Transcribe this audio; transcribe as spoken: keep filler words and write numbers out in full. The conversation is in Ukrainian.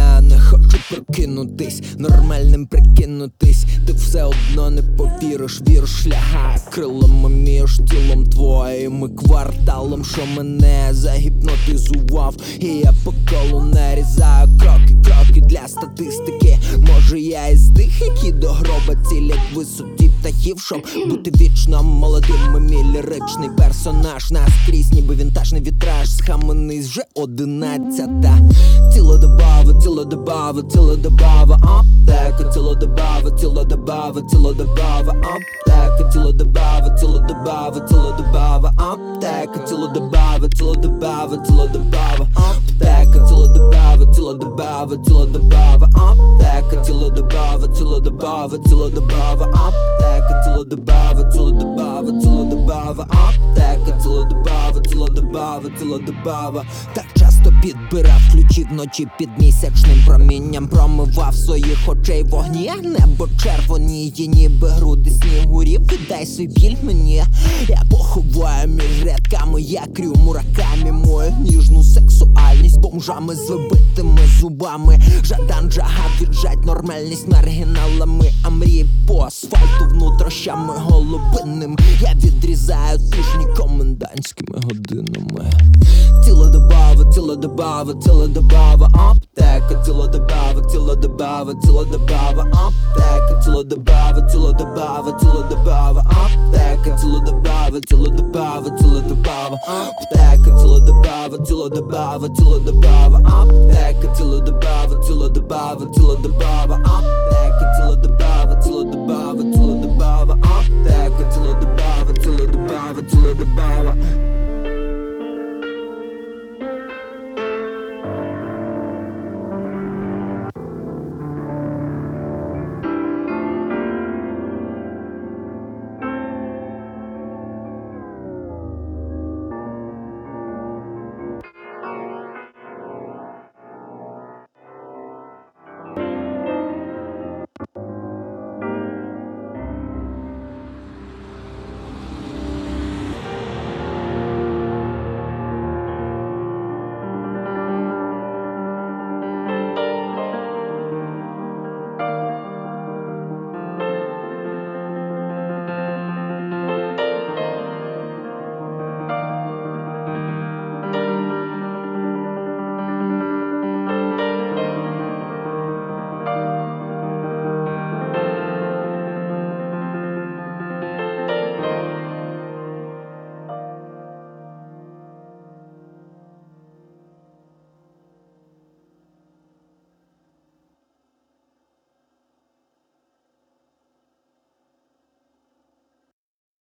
Я не хочу прокинутись, нормальним прикинутись. Ти все одно не повіриш, вірш лягає крилами між тілом твоїм і кварталом, що мене загіпнотизував. І я по колу нарізаю кроки, кроки для статистики. Може я із тих, які до гроба цілять висоті птахів, щоб бути вічно молодим. Мій ліричний персонаж наскрізь, ніби вінтажний вітраж. Схаменись вже одинадцята. Цілодобава, цілодобава, цілодобава аптека. Цілодобава, цілодобава, цілодобава аптека. Цілодобава, цілодобава, цілодобава аптека. Цілодобава, цілодобава, цілодобава аптека. Цілодобава, цілодобава, цілодобава аптека. Цілодобава, цілодобава, цілодобава аптека. Цілодобава, цілодобава, цілодобава аптека. Цілодобава, цілодобава, цілодобава. Так часто підбирав ключі вночі під місячним промінням, промивав своїх очей вогні, небо червоніє, ніби груди снігурів. Віддай свій біль мені, я поховаю між рядками, я крю муракамі мою ніжну сексуальність бомжами з вибитими зубами. Жадан, жага, віджать нормальність маргіналами, а мрії по асфальту внутрощами голубинним. Я відрізаю тижні комендантськими годинами. Цілодобава, цілодобава, цілодобава аптека. Цілодобава, цілодобава, цілодобава аптека. Цілодобава, цілодобава, цілодобава аптека. Цілодобава, цілодобава, цілодобава аптека. Цілодобава, цілодобава, цілодобава аптека. Цілодобава, цілодобава, цілодобава аптека.